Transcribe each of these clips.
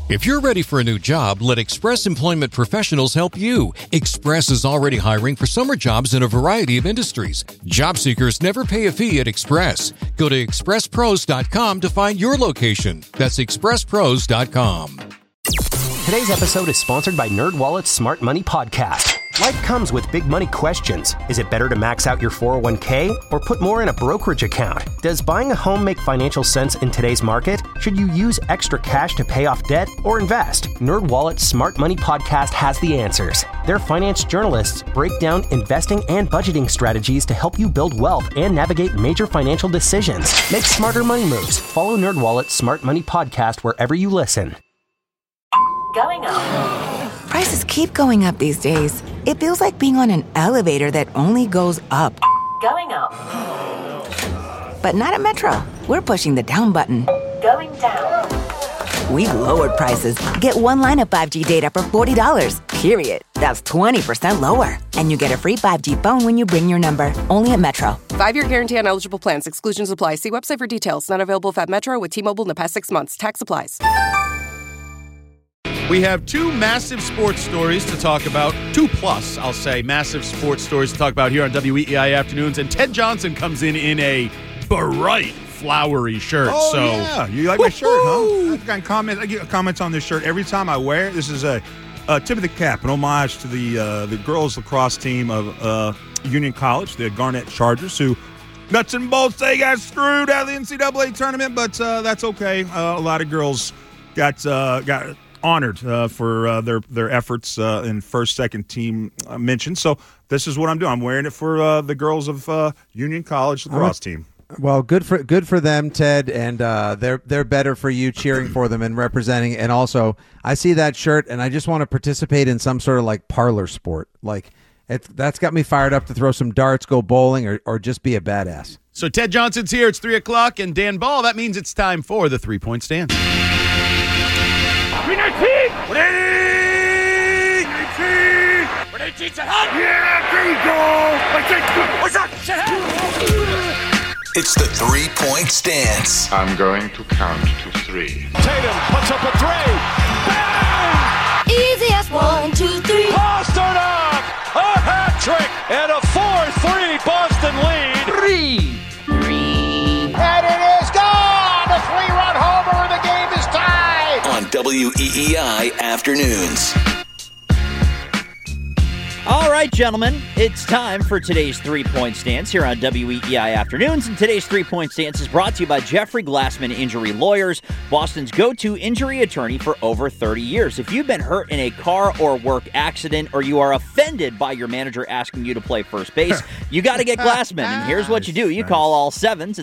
If you're ready for a new job, let Express Employment Professionals help you. Express is already hiring for summer jobs in a variety of industries. Job seekers never pay a fee at Express. Go to expresspros.com to find your location. That's expresspros.com. Today's episode is sponsored by NerdWallet's Smart Money Podcast. Life comes with big money questions. Is it better to max out your 401k or put more in a brokerage account? Does buying a home make financial sense in today's market? Should you use extra cash to pay off debt or invest? NerdWallet's Smart Money Podcast has the answers. Their finance journalists break down investing and budgeting strategies to help you build wealth and navigate major financial decisions. Make smarter money moves. Follow NerdWallet's Smart Money Podcast wherever you listen. Going up. Prices keep going up these days. It feels like being on an elevator that only goes up. Going up. But not at Metro. We're pushing the down button. Going down. We've lowered prices. Get one line of 5G data for $40, period. That's 20% lower. And you get a free 5G phone when you bring your number. Only at Metro. 5-year guarantee on eligible plans. Exclusions apply. See website for details. Not available at Metro with T-Mobile in the past 6 months. Tax applies. We have two massive sports stories to talk about. 2+ I'll say, massive sports stories to talk about here on WEEI Afternoons. And Ted Johnson comes in a bright, flowery shirt. Oh, so, yeah. You like my shirt, huh? I've gotten comments. I get comments on this shirt every time I wear it. This is a tip of the cap, an homage to the girls lacrosse team of Union College, the Garnett Chargers, who nuts and bolts, they got screwed out of the NCAA tournament, but that's okay. A lot of girls got honored for their efforts in first, second team mention. So this is what I'm doing. I'm wearing it for the girls of Union College lacrosse team. Well, good for them, Ted, and they're better for you cheering for them and representing. And also, I see that shirt, and I just want to participate in some sort of like parlor sport. Like that's got me fired up to throw some darts, go bowling, or just be a badass. So Ted Johnson's here. It's 3:00, and Dan Ball. That means it's time for the 3-point stance. It's the 3-point stance. I'm going to count to 3. Tatum puts up a 3. Bang! Easy as 1, 2, 3. Pasternak! A hat trick and a 4-3 Boston lead. 3. And it is gone! A 3-run homer and the game is tied! On WEEI Afternoons. All right, gentlemen, it's time for today's 3-point stance here on WEEI Afternoons. And today's 3-point stance is brought to you by Jeffrey Glassman Injury Lawyers, Boston's go-to injury attorney for over 30 years. If you've been hurt in a car or work accident, or you are offended by your manager asking you to play first base, you got to get Glassman. And here's what you do. You call all sevens at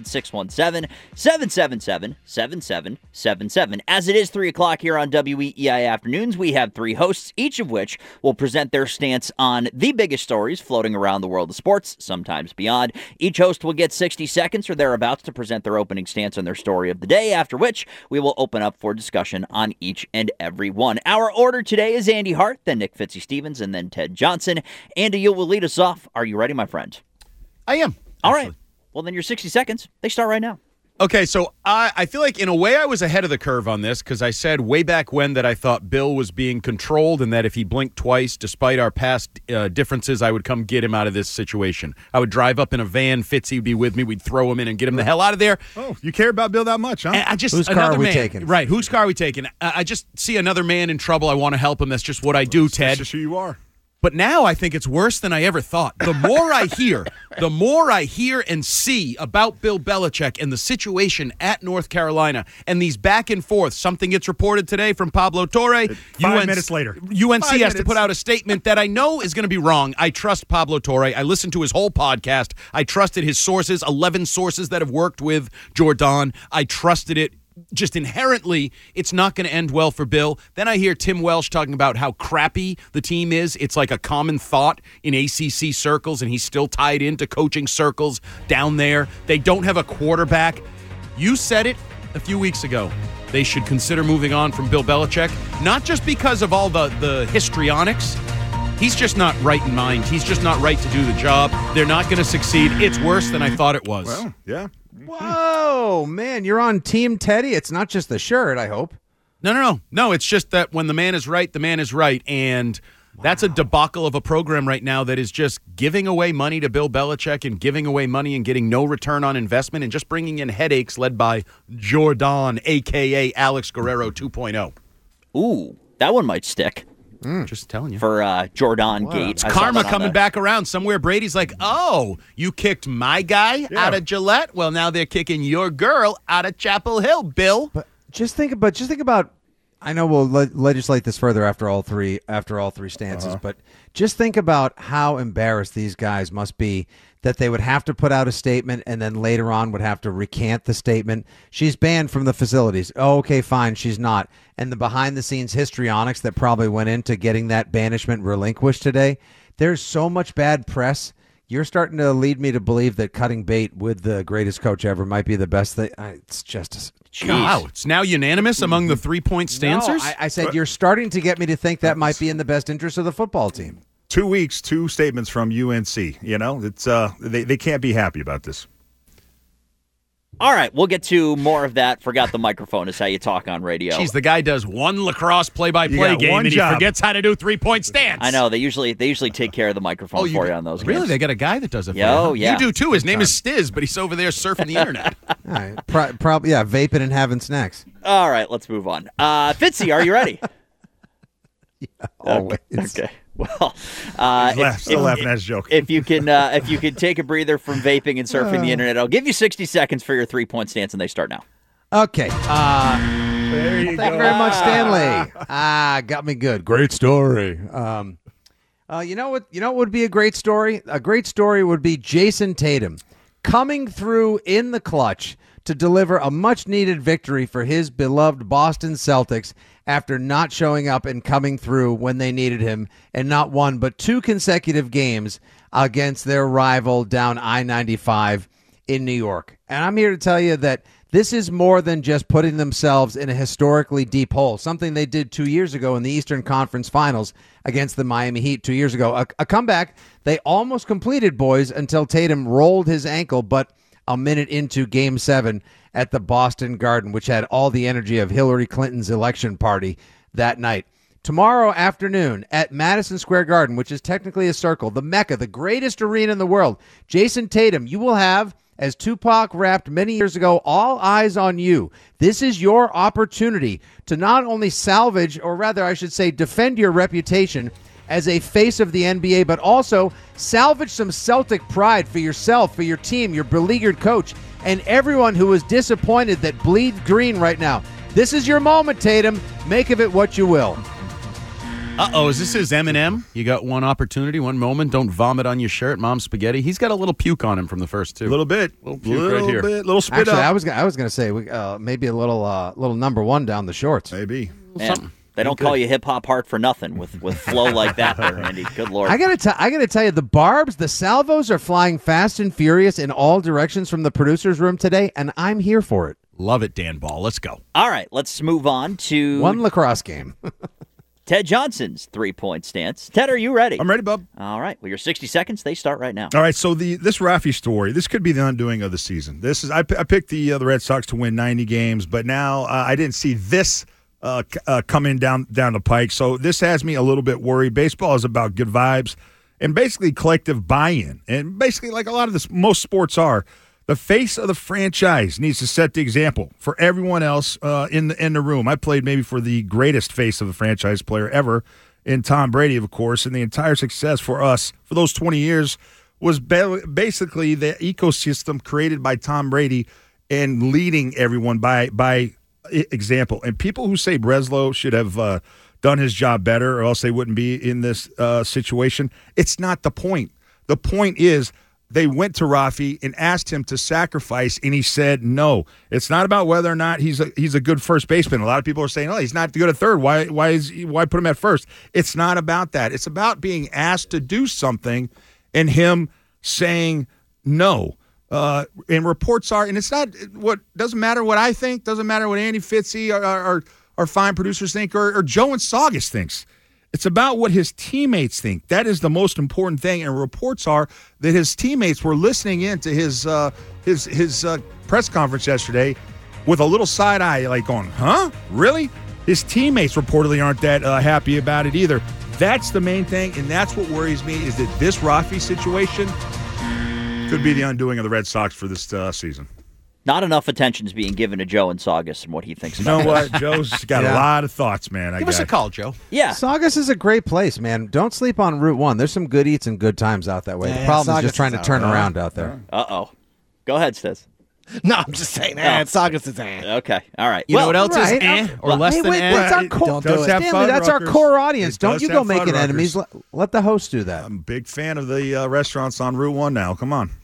617-777-7777. As it is 3 o'clock here on WEEI Afternoons, we have 3 hosts, each of which will present their stance on the biggest stories floating around the world of sports, sometimes beyond. Each host will get 60 seconds or thereabouts to present their opening stance on their story of the day, after which we will open up for discussion on each and every one. Our order today is Andy Hart, then Nick Fitzy-Stevens, and then Ted Johnson. Andy, you will lead us off. Are you ready, my friend? I am. All right. Well, then your 60 seconds, they start right now. Okay, so I feel like in a way I was ahead of the curve on this because I said way back when that I thought Bill was being controlled and that if he blinked twice, despite our past differences, I would come get him out of this situation. I would drive up in a van, Fitzy would be with me, we'd throw him in and get him the hell out of there. Oh, you care about Bill that much, huh? And whose car are we taking? Right, whose car are we taking? I just see another man in trouble. I want to help him. That's just what I do, Ted. That's just who you are. But now I think it's worse than I ever thought. The more I hear and see about Bill Belichick and the situation at North Carolina and these back and forth, something gets reported today from Pablo Torre. 5 minutes later. UNC has to put out a statement that I know is going to be wrong. I trust Pablo Torre. I listened to his whole podcast. I trusted his sources, 11 sources that have worked with Jordan. I trusted it. Just inherently, it's not going to end well for Bill. Then I hear Tim Welsh talking about how crappy the team is. It's like a common thought in ACC circles, and he's still tied into coaching circles down there. They don't have a quarterback. You said it a few weeks ago. They should consider moving on from Bill Belichick, not just because of all the histrionics. He's just not right in mind. He's just not right to do the job. They're not going to succeed. It's worse than I thought it was. Well, yeah. Whoa, man, you're on Team Teddy. It's not just the shirt, I hope. No, it's just that when the man is right, the man is right. And that's a debacle of a program right now that is just giving away money to Bill Belichick and giving away money and getting no return on investment and just bringing in headaches led by Jordan, a.k.a. Alex Guerrero 2.0. Ooh, that one might stick. Just telling you. For Jordan Gate. It's karma coming back around. Somewhere Brady's like, oh, you kicked my guy out of Gillette? Well, now they're kicking your girl out of Chapel Hill, Bill. But just think about. I know we'll legislate this further after all three stances, but just think about how embarrassed these guys must be that they would have to put out a statement and then later on would have to recant the statement. She's banned from the facilities. Oh, okay, fine, she's not. And the behind-the-scenes histrionics that probably went into getting that banishment relinquished today, there's so much bad press. You're starting to lead me to believe that cutting bait with the greatest coach ever might be the best thing. It's just wow, it's now unanimous among the 3-point stancers? No, I said you're starting to get me to think that might be in the best interest of the football team. 2 weeks, 2 statements from UNC. You know, it's they can't be happy about this. All right, we'll get to more of that. Forgot the microphone is how you talk on radio. Jeez, the guy does one lacrosse play-by-play game and he forgets how to do 3-point stance. I know. They usually take care of the microphone for you on those games. Really? They got a guy that does it for you? Oh, yeah. You do, too. His name is Stiz, but he's over there surfing the internet. All right. Probably, vaping and having snacks. All right, let's move on. Fitzy, are you ready? Always. Okay. Well, still laughing at his joke. If you can take a breather from vaping and surfing the internet, I'll give you 60 seconds for your 3-point stance, and they start now. Okay. There you go. Thank you very much, Stanley. Got me good. Great story. You know what would be a great story? A great story would be Jason Tatum coming through in the clutch to deliver a much-needed victory for his beloved Boston Celtics after not showing up and coming through when they needed him and not one but 2 consecutive games against their rival down I-95 in New York. And I'm here to tell you that this is more than just putting themselves in a historically deep hole, something they did 2 years ago in the Eastern Conference Finals against the Miami Heat 2 years ago. A comeback they almost completed, boys, until Tatum rolled his ankle, but a minute into Game 7 at the Boston Garden, which had all the energy of Hillary Clinton's election party that night. Tomorrow afternoon at Madison Square Garden, which is technically a circle, the Mecca, the greatest arena in the world, Jason Tatum, you will have, as Tupac rapped many years ago, all eyes on you. This is your opportunity to not only salvage, or rather I should say defend your reputation as a face of the NBA, but also salvage some Celtic pride for yourself, for your team, your beleaguered coach, and everyone who is disappointed that bleeds green right now. This is your moment, Tatum. Make of it what you will. Uh-oh, is this his Eminem? You got one opportunity, one moment. Don't vomit on your shirt, Mom's spaghetti. He's got a little puke on him from the first 2. A little bit. Little puke right here. Little spit Actually, up. I was going to say maybe a little number 1 down the shorts. Maybe. Man, they don't call you Hip Hop Heart for nothing with flow like that there, Andy. Good Lord. I gotta tell you, the barbs, the salvos are flying fast and furious in all directions from the producer's room today, and I'm here for it. Love it, Dan Ball. Let's go. All right, let's move on to one lacrosse game. Ted Johnson's 3-point stance. Ted, are you ready? I'm ready, bub. All right. Well, your 60 seconds, they start right now. All right, so this Rafi story, this could be the undoing of the season. I picked the Red Sox to win 90 games, but now I didn't see this coming down the pike. So this has me a little bit worried. Baseball is about good vibes and basically collective buy-in. And basically, like a lot of most sports are, the face of the franchise needs to set the example for everyone else in the room. I played maybe for the greatest face of the franchise player ever in Tom Brady, of course, and the entire success for us for those 20 years was basically the ecosystem created by Tom Brady and leading everyone by example. And people who say Breslow should have done his job better or else they wouldn't be in this situation, it's not the point. The point is they went to Rafi and asked him to sacrifice, and he said no. It's not about whether or not he's a good first baseman. A lot of people are saying, oh, he's not good at third. Why put him at first? It's not about that. It's about being asked to do something and him saying no. And reports are, and it's not what doesn't matter what I think, doesn't matter what Andy Fitzy, our fine producers think, or Joe and Saugus thinks. It's about what his teammates think. That is the most important thing. And reports are that his teammates were listening in to his press conference yesterday with a little side eye, like going, huh? Really? His teammates reportedly aren't that happy about it either. That's the main thing, and that's what worries me, is that this Rafi situation could be the undoing of the Red Sox for this season. Not enough attention is being given to Joe and Saugus and what he thinks You about know this. what? Joe's got a lot of thoughts, man. Give us a call, Joe. Yeah. Saugus is a great place, man. Don't sleep on Route 1. There's some good eats and good times out that way. The problem is Saugus just trying to is turn all right. around out there. Uh-oh. Go ahead, Stiz. No, I'm just saying, Saugus is Okay, all right. You know what else is or less hey, than wait, that's our core. Don't do it. Stanley, that's our core audience. Don't you go making enemies. Let the host do that. I'm a big fan of the restaurants on Route 1 now. Come on.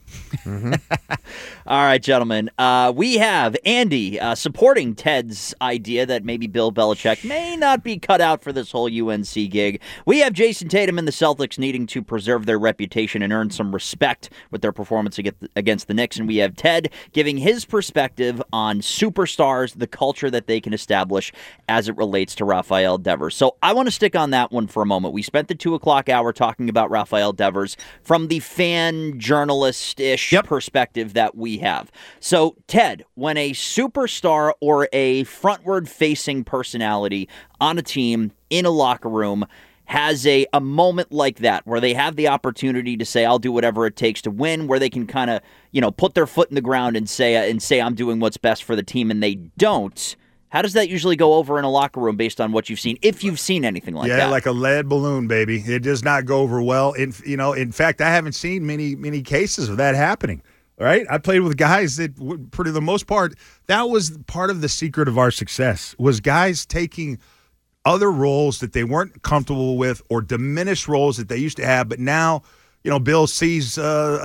All right, gentlemen. We have Andy supporting Ted's idea that maybe Bill Belichick may not be cut out for this whole UNC gig. We have Jason Tatum and the Celtics needing to preserve their reputation and earn some respect with their performance against the Knicks. And we have Ted giving his perspective on superstars, the culture that they can establish as it relates to Rafael Devers. So I want to stick on that one for a moment. We spent the 2 o'clock hour talking about Rafael Devers from the fan journalist-ish perspective that we have. So, Ted, when a superstar or a frontward-facing personality on a team in a locker room has a moment like that where they have the opportunity to say, I'll do whatever it takes to win, where they can kind of, put their foot in the ground and say I'm doing what's best for the team, and they don't, how does that usually go over in a locker room based on what you've seen, if you've seen anything like that? Yeah, like a lead balloon, baby. It does not go over well. In fact, I haven't seen many cases of that happening. All right, I played with guys that, for the most part, that was part of the secret of our success, was guys taking other roles that they weren't comfortable with or diminished roles that they used to have, but now, Bill sees,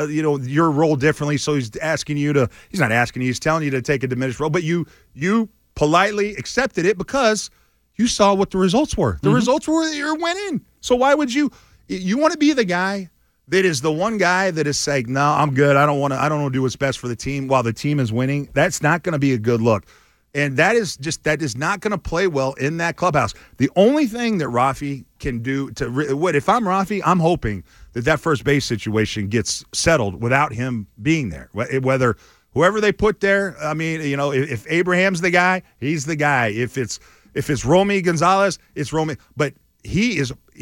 your role differently, so he's asking you to – he's not asking you, he's telling you to take a diminished role, but you politely accepted it because you saw what the results were. The results were that you're winning. So why would you want to be the guy that is the one guy that is saying, no, I'm good. I don't want to do what's best for the team while the team is winning. That's not going to be a good look. And that is not going to play well in that clubhouse. The only thing that Rafi can do if I'm Rafi, I'm hoping that first base situation gets settled without him being there. Whether whoever they put there, I mean, if Abraham's the guy, he's the guy. If it's Romy Gonzalez, it's Romy. But he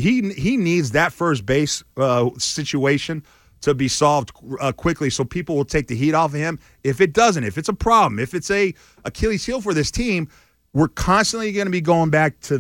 needs that first base situation to be solved quickly so people will take the heat off of him. If it doesn't, if it's a problem, if it's a Achilles heel for this team, we're constantly going to be going back to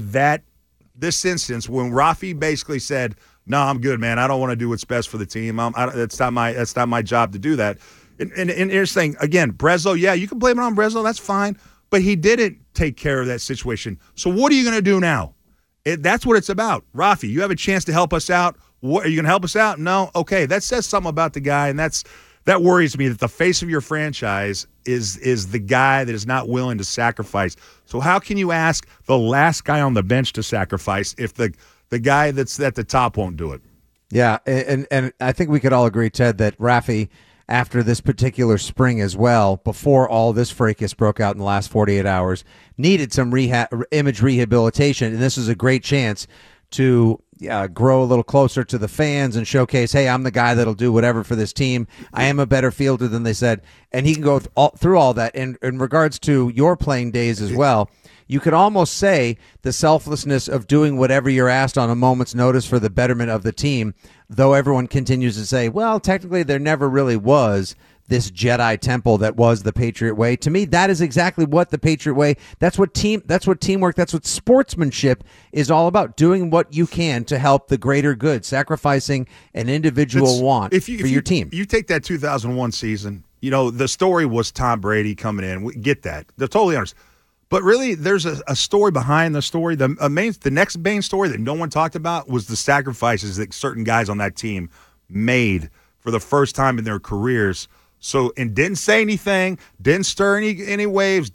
this instance when Rafi basically said, no, I'm good, man. I don't want to do what's best for the team. That's not my job to do that. And here's the thing, again, Breslow, yeah, you can blame it on Breslow. That's fine. But he didn't take care of that situation. So what are you going to do now? That's what it's about. Rafi, you have a chance to help us out. What, are you going to help us out? No? Okay, that says something about the guy, and that worries me, that the face of your franchise is the guy that is not willing to sacrifice. So how can you ask the last guy on the bench to sacrifice if the guy that's at the top won't do it? Yeah, and I think we could all agree, Ted, that Rafi, after this particular spring as well, before all this fracas broke out in the last 48 hours, needed some image rehabilitation, and this is a great chance to grow a little closer to the fans and showcase, hey, I'm the guy that'll do whatever for this team. I am a better fielder than they said, and he can go through all that. And in regards to your playing days as well, you could almost say the selflessness of doing whatever you're asked on a moment's notice for the betterment of the team, though everyone continues to say, well, technically there never really was this Jedi temple that was the Patriot Way. To me, that is exactly what the Patriot Way, that's what teamwork, that's what sportsmanship is all about, doing what you can to help the greater good, sacrificing an individual want for your team. You take that 2001 season, the story was Tom Brady coming in. We get that. They're totally honest. But really, there's a story behind the story. The next main story that no one talked about was the sacrifices that certain guys on that team made for the first time in their careers. So, and didn't say anything, didn't stir any waves,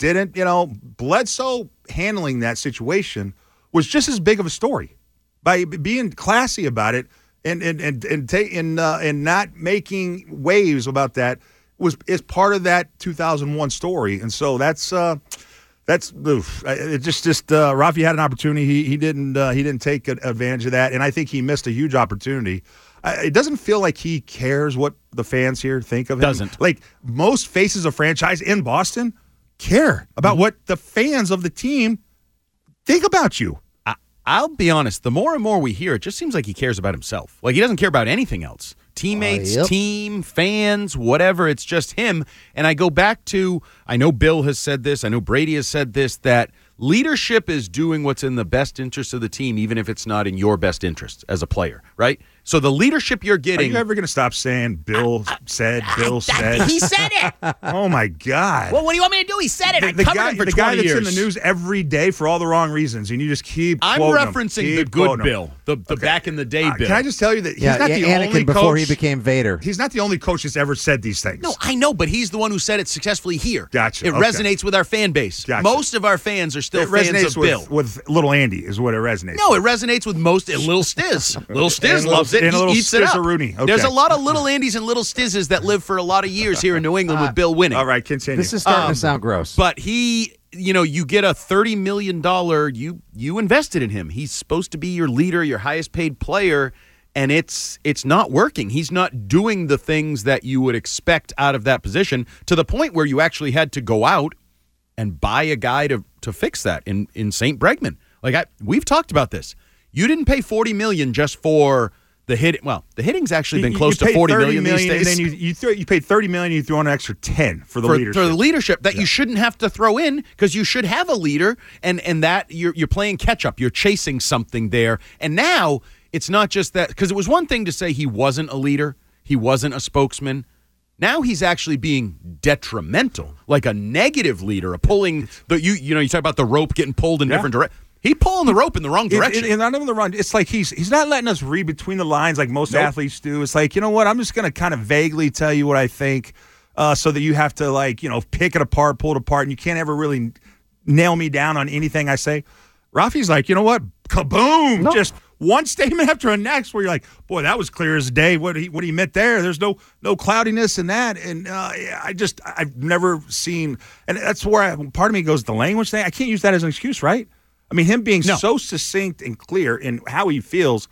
Bledsoe handling that situation was just as big of a story by being classy about it and not making waves about that is part of that 2001 story. And so that's Rafi had an opportunity. He didn't take advantage of that, and I think he missed a huge opportunity. It doesn't feel like he cares what the fans here think of him. Doesn't. Like most faces of franchise in Boston care about what the fans of the team think about you. I'll be honest. The more and more we hear, it just seems like he cares about himself. Like he doesn't care about anything else. Teammates, team, fans, whatever. It's just him. And I go back to, I know Bill has said this, I know Brady has said this, that leadership is doing what's in the best interest of the team, even if it's not in your best interest as a player, right? So the leadership you're getting. Are you ever going to stop saying Bill said, Bill said? He said it. Oh, my God. Well, what do you want me to do? He said it. The I covered him for 20 years. The guy that's in the news every day for all the wrong reasons, and you just keep I'm quoting referencing him, the good him. Bill, the back in the day Bill. Can I just tell you that he's not the Anakin only before coach. he became Vader. He's not the only coach that's ever said these things. No, I know, but he's the one who said it successfully here. Gotcha. It resonates with our fan base. Gotcha. Most of our fans are still fans resonates of Bill. with little Andy is what it resonates. No, it resonates with most. Little Stiz. Little Stiz And loves it. and He little eats it up. Stiz-a-rooney. Okay. There's a lot of little Andys and little Stizzes that live for a lot of years here in New England with Bill winning. All right, continue. This is starting to sound gross. But he, you get a $30 million, you invested in him. He's supposed to be your leader, your highest paid player, and it's not working. He's not doing the things that you would expect out of that position to the point where you actually had to go out and buy a guy to fix that in St. Bregman. We've talked about this. You didn't pay $40 million just for the hit. Well, the hitting's actually been close to $40 million these days. And then you paid $30 million. You threw in an extra 10 for the leadership. For the leadership that you shouldn't have to throw in because you should have a leader, and that you're playing catch up. You're chasing something there, and now it's not just that, because it was one thing to say he wasn't a leader, he wasn't a spokesman. Now he's actually being detrimental, like a negative leader, pulling the you talk about the rope getting pulled in different directions. He's pulling the rope in the wrong direction. And not even the wrong. It's like he's not letting us read between the lines like most athletes do. It's like, you know what? I'm just going to kind of vaguely tell you what I think, so that you have to pick it apart, pull it apart, and you can't ever really nail me down on anything I say. Rafi's like, you know what? Kaboom! No. Just one statement after the next, where you're like, boy, that was clear as day. What he meant there. There's no cloudiness in that. And I've never seen, and that's where part of me goes, the language thing. I can't use that as an excuse, right? I mean, him being so succinct and clear in how he feels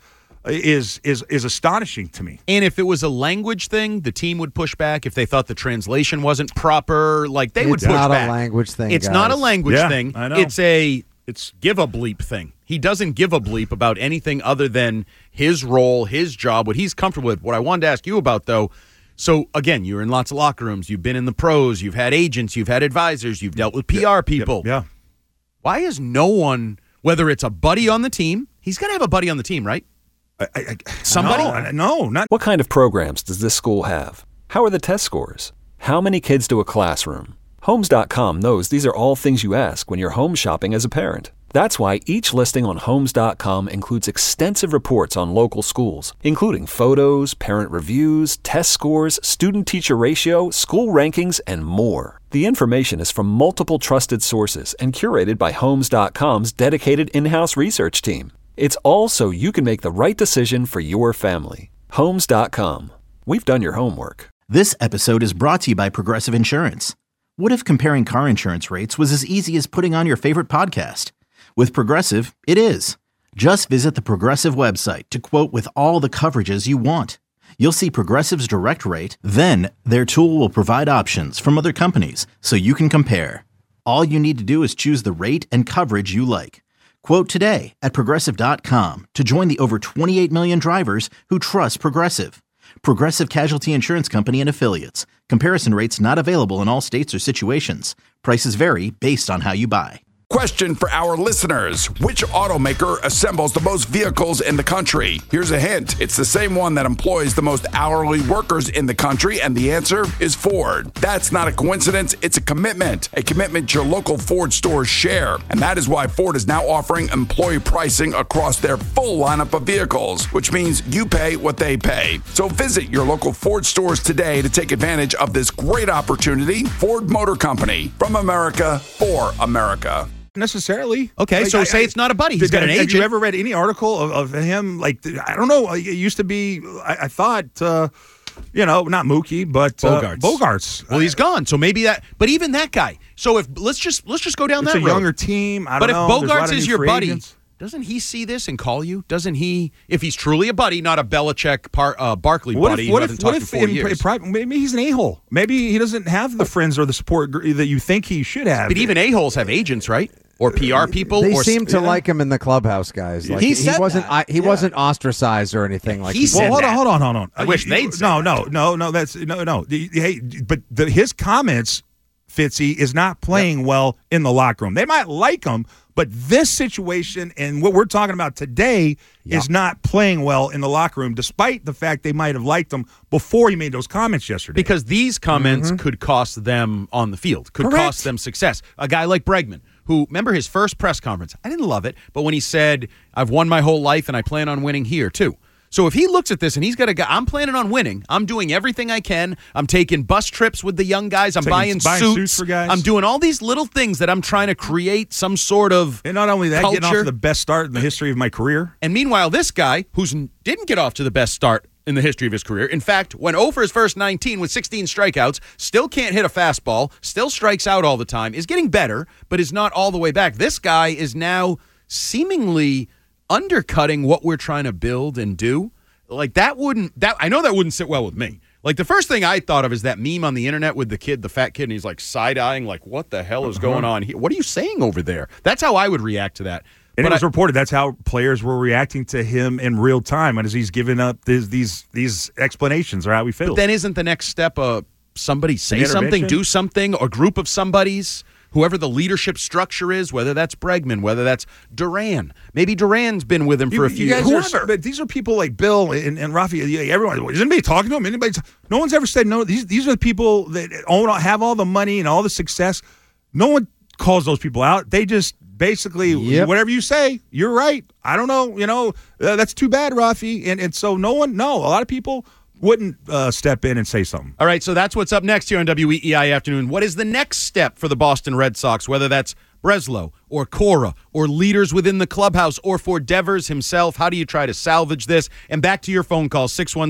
is astonishing to me. And if it was a language thing, the team would push back. If they thought the translation wasn't proper, they would push back. It's not a language thing. It's not a language thing. I know. It's give a bleep thing. He doesn't give a bleep about anything other than his role, his job, what he's comfortable with. What I wanted to ask you about, though, so, again, you're in lots of locker rooms. You've been in the pros. You've had agents. You've had advisors. You've dealt with PR people. Yeah. Why is no one, whether it's a buddy on the team, he's got to have a buddy on the team, right? Somebody? No, not. What kind of programs does this school have? How are the test scores? How many kids to a classroom? Homes.com knows these are all things you ask when you're home shopping as a parent. That's why each listing on Homes.com includes extensive reports on local schools, including photos, parent reviews, test scores, student-teacher ratio, school rankings, and more. The information is from multiple trusted sources and curated by Homes.com's dedicated in-house research team. It's all so you can make the right decision for your family. Homes.com. We've done your homework. This episode is brought to you by Progressive Insurance. What if comparing car insurance rates was as easy as putting on your favorite podcast? With Progressive, it is. Just visit the Progressive website to quote with all the coverages you want. You'll see Progressive's direct rate, then their tool will provide options from other companies so you can compare. All you need to do is choose the rate and coverage you like. Quote today at Progressive.com to join the over 28 million drivers who trust Progressive. Progressive Casualty Insurance Company and Affiliates. Comparison rates not available in all states or situations. Prices vary based on how you buy. Question for our listeners. Which automaker assembles the most vehicles in the country? Here's a hint. It's the same one that employs the most hourly workers in the country, and the answer is Ford. That's not a coincidence. It's a commitment your local Ford stores share. And that is why Ford is now offering employee pricing across their full lineup of vehicles, which means you pay what they pay. So visit your local Ford stores today to take advantage of this great opportunity. Ford Motor Company, from America for America. Necessarily. Okay, so say it's not a buddy. He's got an agent. Have you ever read any article of him? I don't know. It used to be, I thought, not Mookie, but Bogarts. Well, he's gone. So maybe that. But even that guy. So if let's just go down that road. It's a younger team. I don't know. But if Bogarts is your buddy, doesn't he see this and call you? Doesn't he? If he's truly a buddy, not a Belichick Barkley buddy. What if in private, maybe he's an a-hole. Maybe he doesn't have the friends or the support that you think he should have. But even a-holes have agents, right? or PR people. They or seem to like him in the clubhouse, guys. Like, He said wasn't. that. He wasn't ostracized or anything like. He said Well, that. hold on. I wish they'd say No. That's no. His comments, Fitzy, is not playing well in the locker room. They might like him, but this situation and what we're talking about today is not playing well in the locker room, despite the fact they might have liked him before he made those comments yesterday. Because these comments could cost them on the field, could cost them success. A guy like Bregman, who, remember his first press conference? I didn't love it, but when he said, I've won my whole life and I plan on winning here too. So if he looks at this and he's got a guy, I'm planning on winning. I'm doing everything I can. I'm taking bus trips with the young guys. I'm buying suits for guys. I'm doing all these little things that I'm trying to create some sort of And not only that, culture. getting off to the best start in the history of my career. And meanwhile, this guy, who didn't get off to the best start in the history of his career, in fact, went 0 for his first 19 with 16 strikeouts, still can't hit a fastball, still strikes out all the time, is getting better, but is not all the way back. This guy is now seemingly undercutting what we're trying to build and do. Like I know that wouldn't sit well with me. Like the first thing I thought of is that meme on the internet with the fat kid, and he's like side-eyeing, like, what the hell is going on here? What are you saying over there? That's how I would react to that. And it was reported that's how players were reacting to him in real time, and as he's giving up these explanations or how he feels. But then isn't the next step somebody say something, do something, or group of somebody's? Whoever the leadership structure is, whether that's Bregman, whether that's Duran. Maybe Duran's been with him for a few years. Whoever. But these are people like Bill and Rafi. Everyone. Is anybody talking to him? No one's ever said no. These are the people that have all the money and all the success. No one calls those people out. They just basically, whatever you say, you're right. I don't know. That's too bad, Rafi. And so a lot of people wouldn't step in and say something. All right, so that's what's up next here on WEEI Afternoon. What is the next step for the Boston Red Sox, whether that's Breslow or Cora or leaders within the clubhouse or for Devers himself? How do you try to salvage this? And back to your phone call,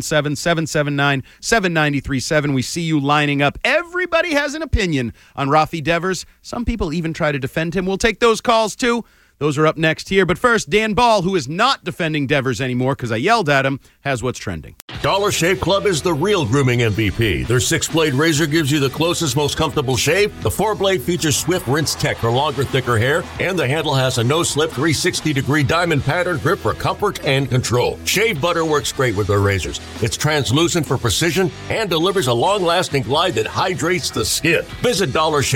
617-779-7937. We see you lining up. Everybody has an opinion on Rafi Devers. Some people even try to defend him. We'll take those calls, too. Those are up next here. But first, Dan Ball, who is not defending Devers anymore because I yelled at him, has what's trending. Dollar Shave Club is the real grooming MVP. Their 6-blade razor gives you the closest, most comfortable shave. The 4-blade features swift rinse tech for longer, thicker hair. And the handle has a no-slip 360-degree diamond pattern grip for comfort and control. Shave butter works great with their razors. It's translucent for precision and delivers a long-lasting glide that hydrates the skin. Visit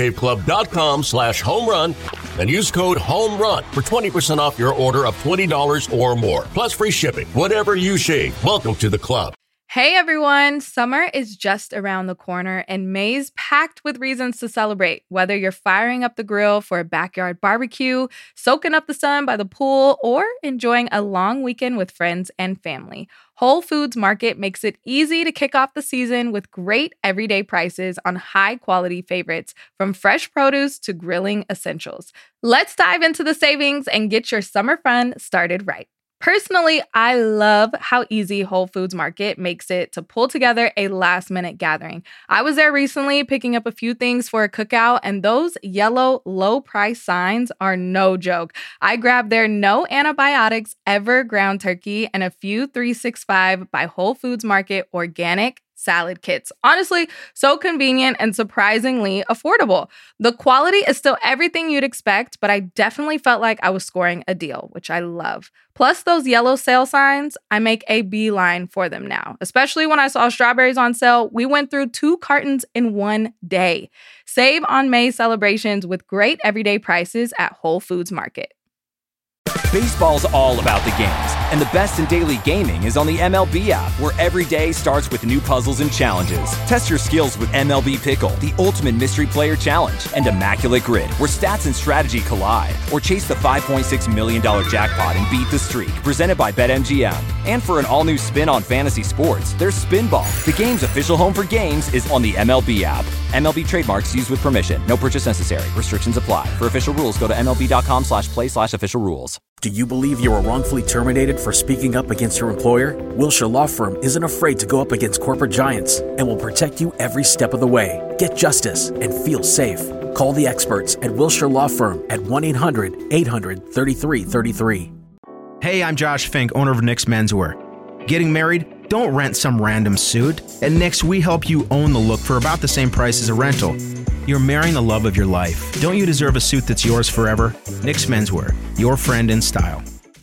dollarshaveclub.com/homerun and use code HOMERUN for 20% off your order of $20 or more. Plus free shipping. Whatever you shave, welcome to the club. Hey everyone, summer is just around the corner and May's packed with reasons to celebrate. Whether you're firing up the grill for a backyard barbecue, soaking up the sun by the pool, or enjoying a long weekend with friends and family, Whole Foods Market makes it easy to kick off the season with great everyday prices on high-quality favorites, from fresh produce to grilling essentials. Let's dive into the savings and get your summer fun started right. Personally, I love how easy Whole Foods Market makes it to pull together a last-minute gathering. I was there recently picking up a few things for a cookout, and those yellow low-price signs are no joke. I grabbed their no antibiotics ever ground turkey and a few 365 by Whole Foods Market organic salad kits. Honestly, so convenient and surprisingly affordable. The quality is still everything you'd expect, but I definitely felt like I was scoring a deal, which I love. Plus those yellow sale signs, I make a beeline for them now. Especially when I saw strawberries on sale, we went through 2 cartons in one day. Save on May celebrations with great everyday prices at Whole Foods Market. Baseball's all about the games, and the best in daily gaming is on the MLB app, where every day starts with new puzzles and challenges. Test your skills with MLB Pickle, the ultimate mystery player challenge, and Immaculate Grid, where stats and strategy collide. Or chase the $5.6 million jackpot and beat the streak, presented by BetMGM. And for an all-new spin on fantasy sports, there's Spinball. The game's official home for games is on the MLB app. MLB trademarks used with permission. No purchase necessary. Restrictions apply. For official rules, go to MLB.com/play/official rules. Do you believe you were wrongfully terminated for speaking up against your employer? Wilshire Law Firm isn't afraid to go up against corporate giants and will protect you every step of the way. Get justice and feel safe. Call the experts at Wilshire Law Firm at 1-800-800-3333. Hey, I'm Josh Fink, owner of Nick's Menswear. Getting married? Don't rent some random suit. At Nick's, we help you own the look for about the same price as a rental. You're marrying the love of your life. Don't you deserve a suit that's yours forever? Nick's Menswear, your friend in style.